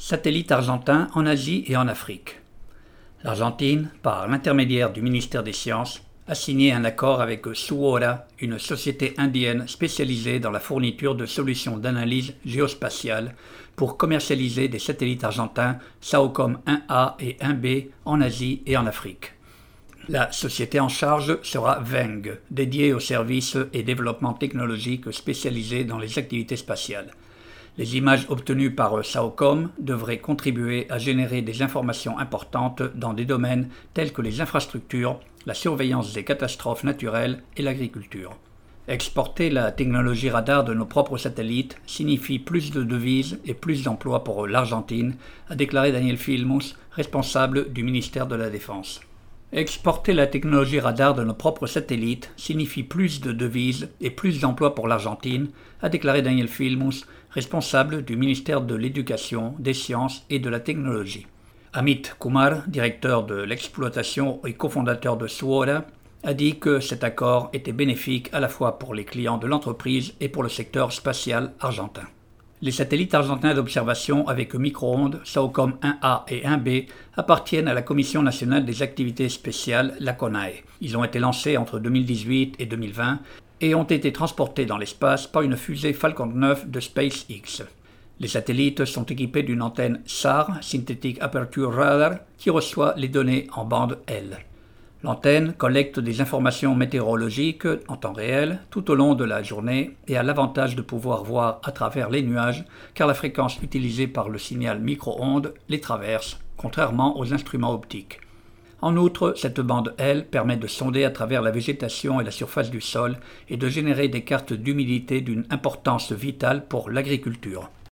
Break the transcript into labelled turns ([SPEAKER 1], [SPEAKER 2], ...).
[SPEAKER 1] Satellite argentin en Asie et en Afrique. L'Argentine, par l'intermédiaire du ministère des Sciences, a signé un accord avec Suora, une société indienne spécialisée dans la fourniture de solutions d'analyse géospatiale pour commercialiser des satellites argentins SAOCOM 1A et 1B en Asie et en Afrique. La société en charge sera Veng, dédiée aux services et développements technologiques spécialisés dans les activités spatiales. Les images obtenues par SAOCOM devraient contribuer à générer des informations importantes dans des domaines tels que les infrastructures, la surveillance des catastrophes naturelles et l'agriculture. Exporter la technologie radar de nos propres satellites signifie plus de devises et plus d'emplois pour l'Argentine, a déclaré Daniel Filmus, responsable du ministère de la Défense. Exporter la technologie radar de nos propres satellites signifie plus de devises et plus d'emplois pour l'Argentine, a déclaré Daniel Filmus, responsable du ministère de l'Éducation, des Sciences et de la Technologie. Amit Kumar, directeur de l'exploitation et cofondateur de Suora, a dit que cet accord était bénéfique à la fois pour les clients de l'entreprise et pour le secteur spatial argentin. Les satellites argentins d'observation avec micro-ondes SAOCOM 1A et 1B appartiennent à la Commission nationale des activités spéciales, la CONAE. Ils ont été lancés entre 2018 et 2020 et ont été transportés dans l'espace par une fusée Falcon 9 de SpaceX. Les satellites sont équipés d'une antenne SAR, Synthetic Aperture Radar, qui reçoit les données en bande L. L'antenne collecte des informations météorologiques en temps réel tout au long de la journée et a l'avantage de pouvoir voir à travers les nuages car la fréquence utilisée par le signal micro-ondes les traverse, contrairement aux instruments optiques. En outre, cette bande L permet de sonder à travers la végétation et la surface du sol et de générer des cartes d'humidité d'une importance vitale pour l'agriculture.